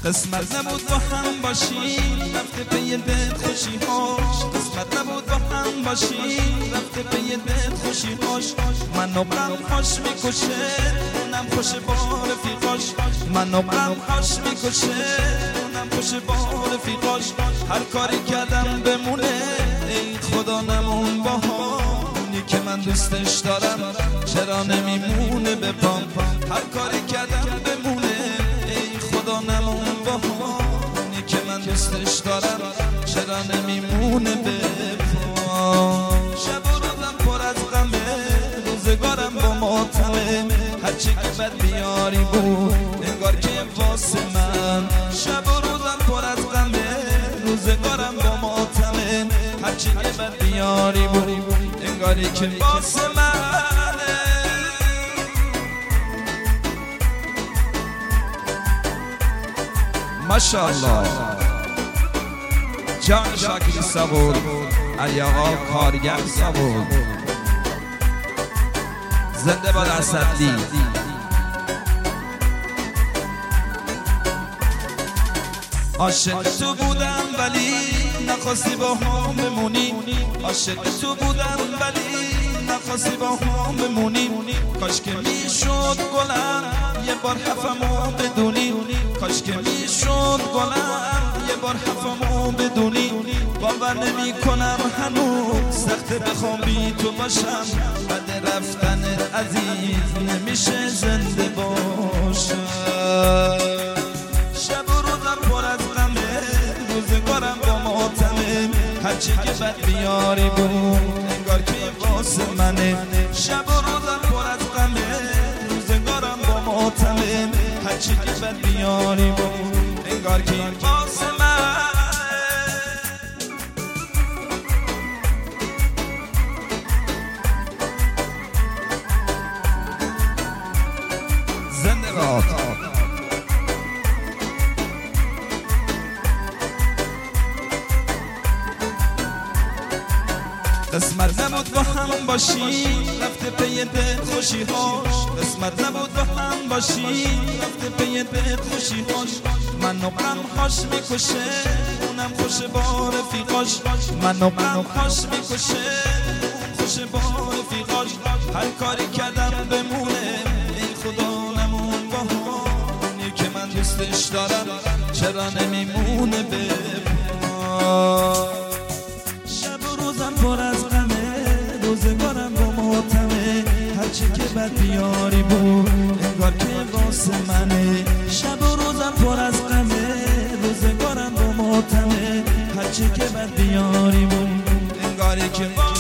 قسمت نبود با هم باشیم رفته پی دل خوشی هاش قسمت نبود با هم باشیم رفته پی دل خوشی هاش منو غم هاش میکشه اونم خوش با رفیقاش منو غم هاش میکشه اونم خوش با رفیقاش هر کاری کردم بمونه ای خدا نمون با اونی که من دوستش دارم چرا نمیمونه به پام هر کاری کردم بمونه ای خدا نمون با اونی که من دوستش دارم چرا نمیمونه به پام شب و روزم پر از غمه روزگارم با ماتمه هرچی که بد بیاری بود انگار که واسه من شب و روزم پر از غمه روزگارم با ماتمه هرچی که بد بیاری بود انگاری که واسه منه ماشاءالله جان شاکری صبور علی آقا کارگر صبور زنده باد اسدی عاشق تو بودم ولی نخواستی با هم بمونی عاشق تو بودم ولی نخواستی با هم بمونی کاش که میشد گلم یه بار حرفمو بدونی کاش که میشد گلم یه بار حرفمو بدونی باور نمی کنم هنوز سخت بخوام بی تو باشم بعد رفتنت عزیز نمیشه زنده باشم شب و روزم پر از غمه روزگارم با ماتمه هرچی که بد بیاری بود انگار که واسه منه شب و روزم پر از غمه روزگارم با ماتمه هرچی که بد بیاری بود انگار که واسه منه زنده باد قسمت نبود با هم باشیم رفته پی دل خوشی هاش قسمت نبود با هم باشیم رفته پی دل خوشی هاش منو غم هاش میکشه اونم خوش با رفیقاش منو غم هاش میکشه خوش با رفیقاش هر کاری کردم بمونه ای خدا نمون با اونی که من دوستش دارم چرا نمیمونه به پا شب و روزم پر از غمه روزگارم با ماتمه هرچی که بد بیاری بود انگار که واسه منه شب و روزم پر از غمه روزگارم با ماتمه هرچی که بد بیاری بود انگاری که